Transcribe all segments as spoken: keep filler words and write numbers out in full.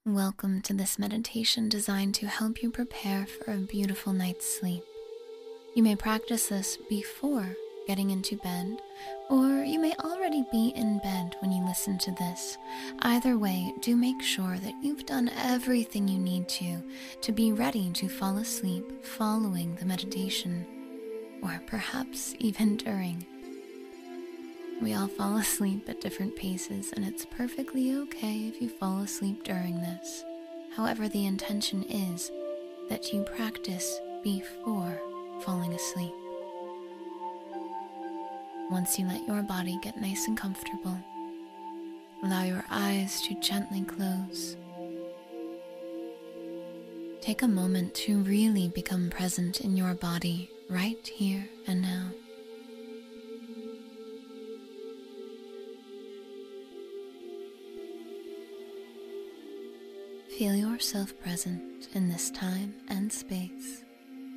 Welcome to this meditation designed to help you prepare for a beautiful night's sleep. You may practice this before getting into bed, or you may already be in bed when you listen to this. Either way, do make sure that you've done everything you need to to be ready to fall asleep following the meditation, or perhaps even during. We all fall asleep at different paces, and it's perfectly okay if you fall asleep during this. However, the intention is that you practice before falling asleep. Once you let your body get nice and comfortable, allow your eyes to gently close. Take a moment to really become present in your body right here and now. Feel yourself present in this time and space.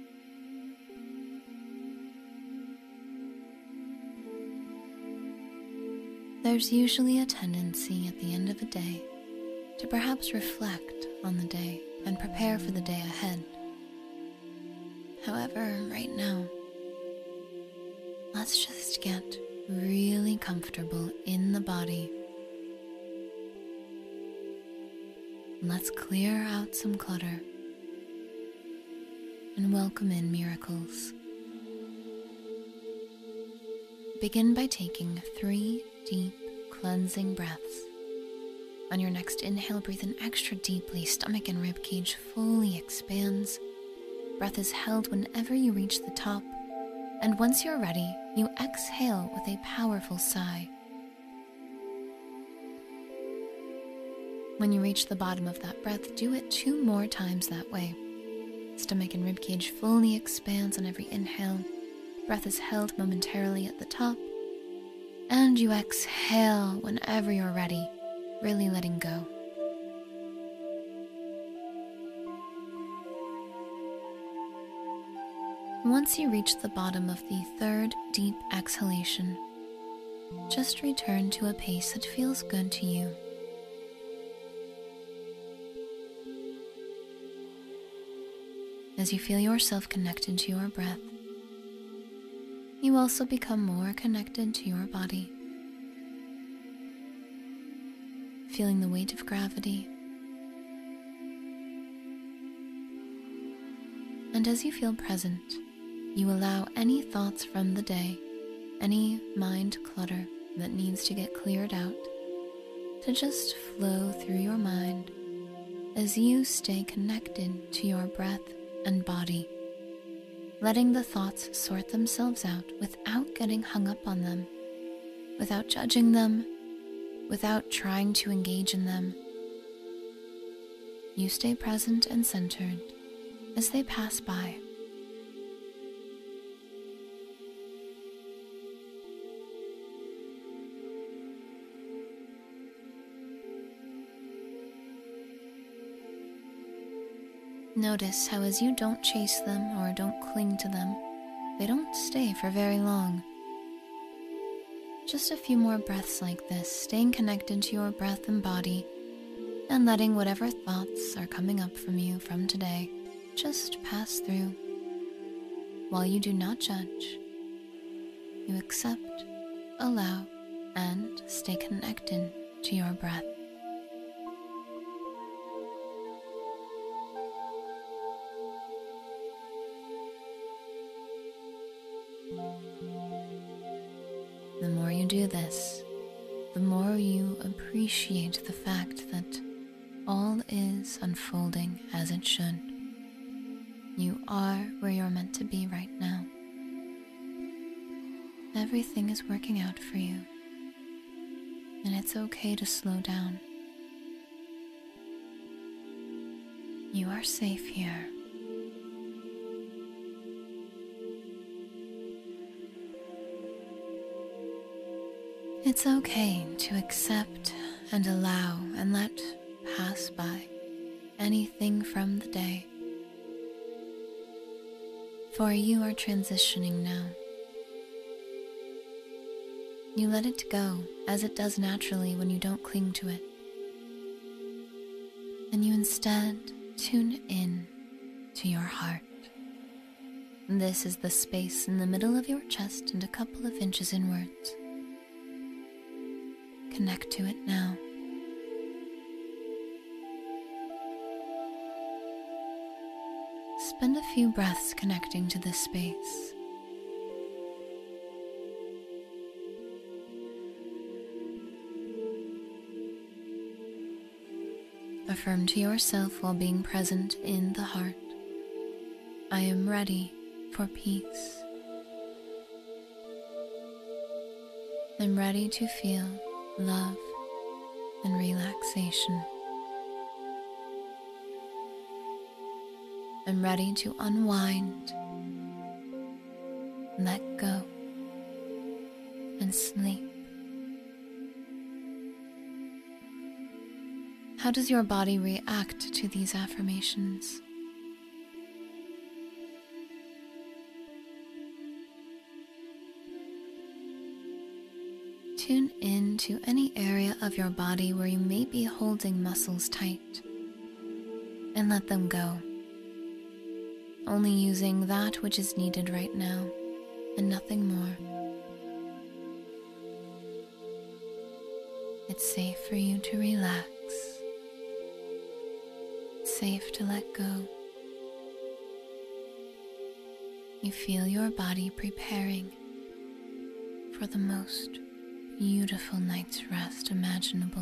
There's usually a tendency at the end of a day to perhaps reflect on the day and prepare for the day ahead. However, right now, let's just get really comfortable in the body. Let's clear out some clutter and welcome in miracles. Begin by taking three deep cleansing breaths. On your next inhale, breathe in extra deeply. Stomach and rib cage fully expands. Breath is held whenever you reach the top, and once you're ready, you exhale with a powerful sigh. When you reach the bottom of that breath, do it two more times that way. Stomach and ribcage fully expands on every inhale. Breath is held momentarily at the top. And you exhale whenever you're ready, really letting go. Once you reach the bottom of the third deep exhalation, just return to a pace that feels good to you. As you feel yourself connected to your breath, you also become more connected to your body, feeling the weight of gravity. And as you feel present, you allow any thoughts from the day, any mind clutter that needs to get cleared out, to just flow through your mind as you stay connected to your breath and body, letting the thoughts sort themselves out without getting hung up on them, without judging them, without trying to engage in them. You stay present and centered as they pass by. Notice how as you don't chase them or don't cling to them, they don't stay for very long. Just a few more breaths like this, staying connected to your breath and body, and letting whatever thoughts are coming up from you from today just pass through. While you do not judge, you accept, allow, and stay connected to your breath. The more you do this, the more you appreciate the fact that all is unfolding as it should. You are where you're meant to be right now. Everything is working out for you, and it's okay to slow down. You are safe here. It's okay to accept and allow and let pass by anything from the day. For you are transitioning now. You let it go as it does naturally when you don't cling to it. and you instead tune in to your heart. This is the space in the middle of your chest and a couple of inches inwards. Connect to it now. Spend a few breaths connecting to this space. Affirm to yourself while being present in the heart, I am ready for peace. I'm ready to feel love and relaxation. I'm ready to unwind, let go, and sleep. How does your body react to these affirmations? Tune in to any area of your body where you may be holding muscles tight, and let them go, only using that which is needed right now and nothing more. It's safe for you to relax. It's safe to let go. You feel your body preparing for the most beautiful night's rest imaginable.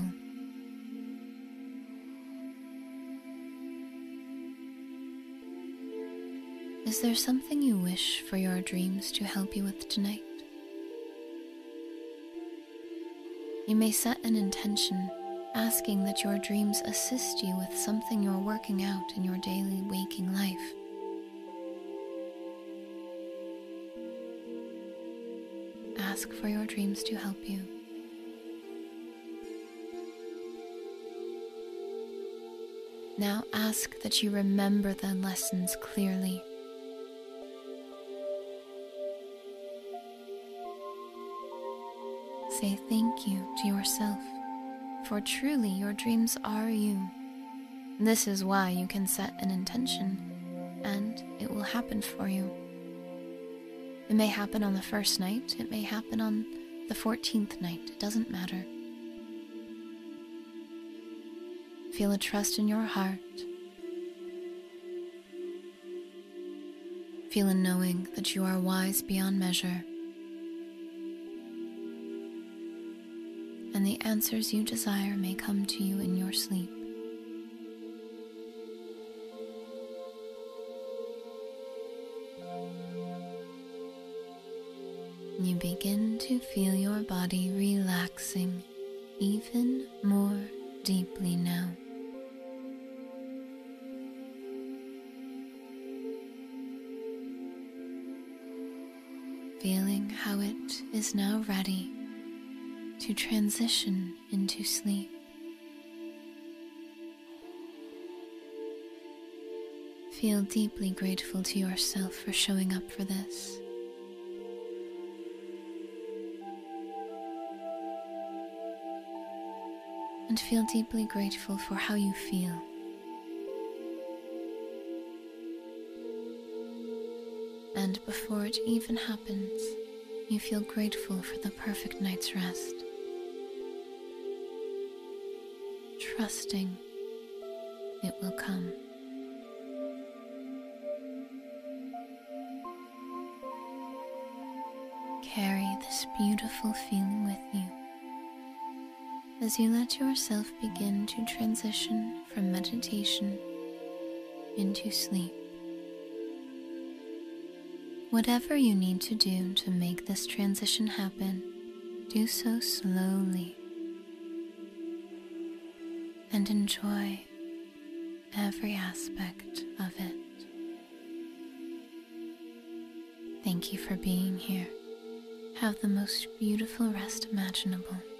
Is there something you wish for your dreams to help you with tonight? You may set an intention, asking that your dreams assist you with something you're working out in your daily waking life. Ask for your dreams to help you. Now ask that you remember the lessons clearly. Say thank you to yourself, for truly your dreams are you. This is why you can set an intention, and it will happen for you. It may happen on the first night, it may happen on the fourteenth night, it doesn't matter. Feel a trust in your heart. Feel a knowing that you are wise beyond measure, and the answers you desire may come to you in your sleep. You begin to feel your body relaxing even more deeply now. Feeling how it is now ready to transition into sleep. Feel deeply grateful to yourself for showing up for this. And feel deeply grateful for how you feel. And before it even happens, you feel grateful for the perfect night's rest, trusting it will come. Carry this beautiful feeling with you as you let yourself begin to transition from meditation into sleep. Whatever you need to do to make this transition happen, do so slowly and enjoy every aspect of it. Thank you for being here. Have the most beautiful rest imaginable.